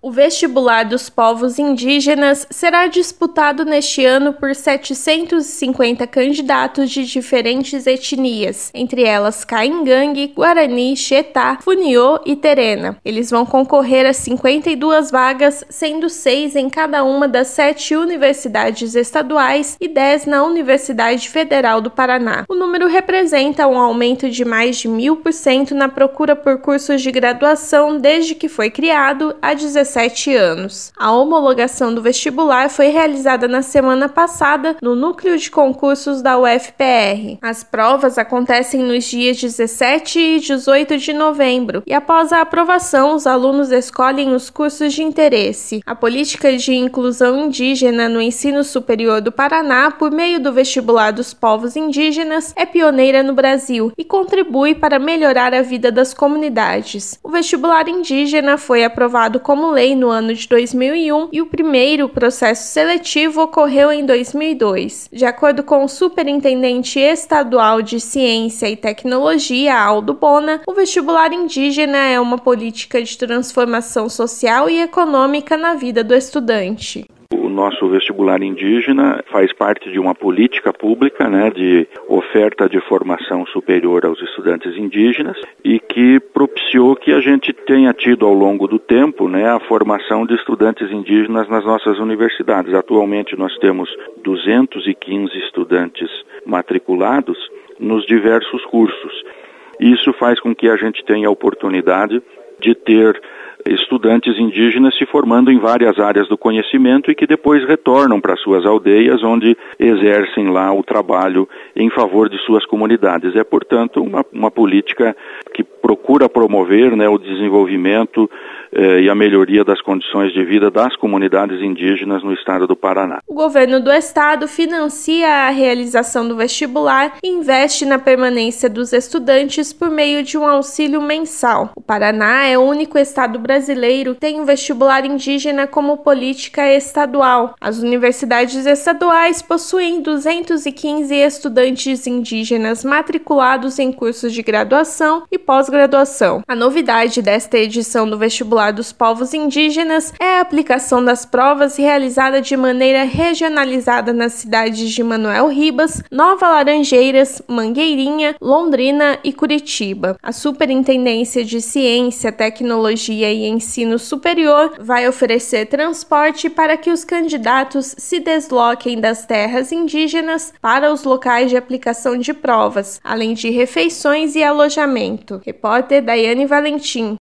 O vestibular dos povos indígenas será disputado neste ano por 750 candidatos de diferentes etnias, entre elas Caingangue, Guarani, Xetá, Funiô e Terena. Eles vão concorrer a 52 vagas, sendo 6 em cada uma das 7 universidades estaduais e 10 na Universidade Federal do Paraná. O número representa um aumento de mais de 1000% na procura por cursos de graduação desde que foi criado há 17 anos. A homologação do vestibular foi realizada na semana passada no Núcleo de Concursos da UFPR. As provas acontecem nos dias 17 e 18 de novembro e após a aprovação, os alunos escolhem os cursos de interesse. A política de inclusão indígena no ensino superior do Paraná, por meio do vestibular dos povos indígenas, é pioneira no Brasil e contribui para melhorar a vida das comunidades. O vestibular indígena foi aprovado como lei no ano de 2001 e o primeiro processo seletivo ocorreu em 2002. De acordo com o superintendente estadual de Ciência e Tecnologia, Aldo Bona, o vestibular indígena é uma política de transformação social e econômica na vida do estudante. O nosso vestibular indígena faz parte de uma política pública, de oferta de formação superior aos estudantes indígenas e que propiciou que a gente tenha tido ao longo do tempo, a formação de estudantes indígenas nas nossas universidades. Atualmente nós temos 215 estudantes matriculados nos diversos cursos. Isso faz com que a gente tenha a oportunidade de ter estudantes indígenas se formando em várias áreas do conhecimento e que depois retornam para suas aldeias, onde exercem lá o trabalho em favor de suas comunidades. É, portanto, uma política que procura promover o desenvolvimento e a melhoria das condições de vida das comunidades indígenas no estado do Paraná. O governo do estado financia a realização do vestibular e investe na permanência dos estudantes por meio de um auxílio mensal. O Paraná é o único estado brasileiro que tem o vestibular indígena como política estadual. As universidades estaduais possuem 215 estudantes indígenas matriculados em cursos de graduação e pós-graduação. A novidade desta edição do vestibular dos povos indígenas é a aplicação das provas realizada de maneira regionalizada nas cidades de Manoel Ribas, Nova Laranjeiras, Mangueirinha, Londrina e Curitiba. A Superintendência de Ciência, Tecnologia e Ensino Superior vai oferecer transporte para que os candidatos se desloquem das terras indígenas para os locais de aplicação de provas, além de refeições e alojamento. Repórter Daiane Valentim.